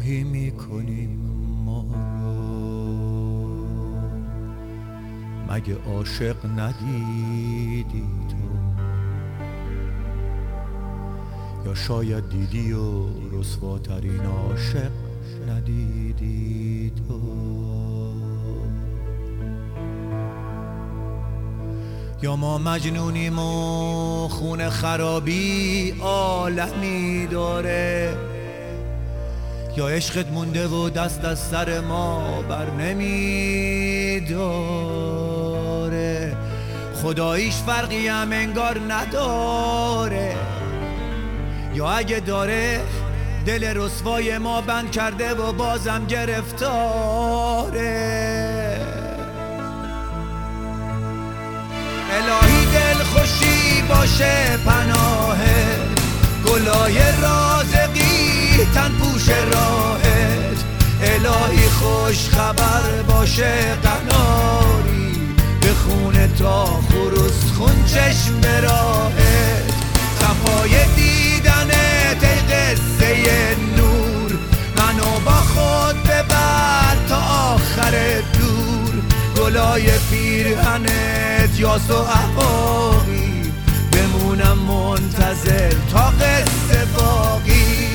نگاهی میکنیم ما رو، مگه عاشق ندیدی تو؟ یا شاید دیدی و رسواترین عاشق ندیدی تو؟ یا ما مجنونیم و خون خرابی عالمی داره، یا عشقت مونده و دست از سر ما بر نمیداره. خداییش فرقی هم انگار نداره، یا اگه داره دل رسوای ما بند کرده و بازم گرفتاره. الهی دل خوشی باشه پناهت، گلای رازقی تن پوش راهت. الهی خوش خبر باشه قناری، به خون تا خروس خون چشم به راهت. صفای دیدنت ای قصه نور، منو با خود ببر تا آخر دور. گلای پیرهنت یاس و احواقی، بمونم منتظر تا قصه باقی.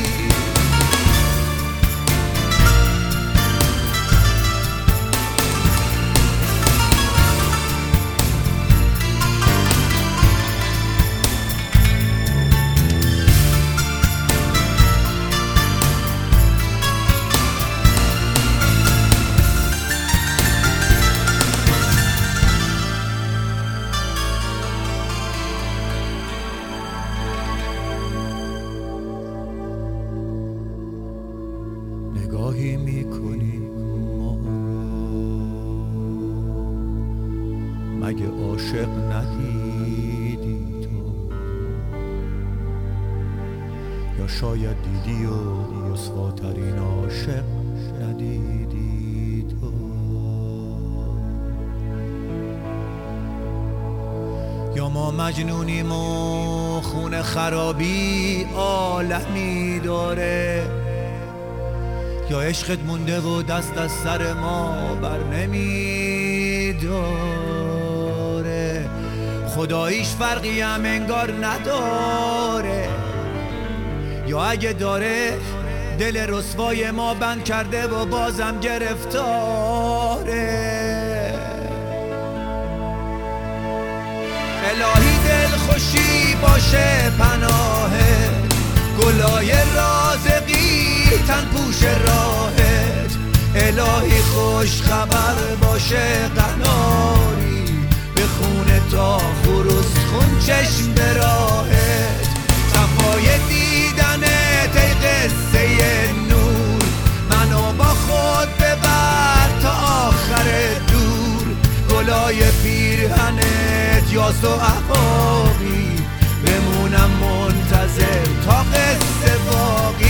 نگاهی میکنیم ما رو، مگه عاشق ندیدی تو؟ یا شاید دیدی و رسواترین عاشق ندیدی تو؟ یا ما مجنونیم و خون خرابی عالمی داره، یا عشقت مونده و دست از سر ما بر نمیداره. خداییش فرقی هم انگار نداره، یا اگه داره دل رسوای ما بند کرده و بازم گرفتاره. الهی دل خوشی باشه پناهت، گلای رازقی تن پوش راهت. الهی خوش خبر باشه قناری، به خون تا خروس خون چشم به راهت. صفای دیدنت ای قصه نور، منو با خود ببر تا آخر دور. گلای پیرهنت یاس و احواقی، بمونم منتظر تا قصه باقی.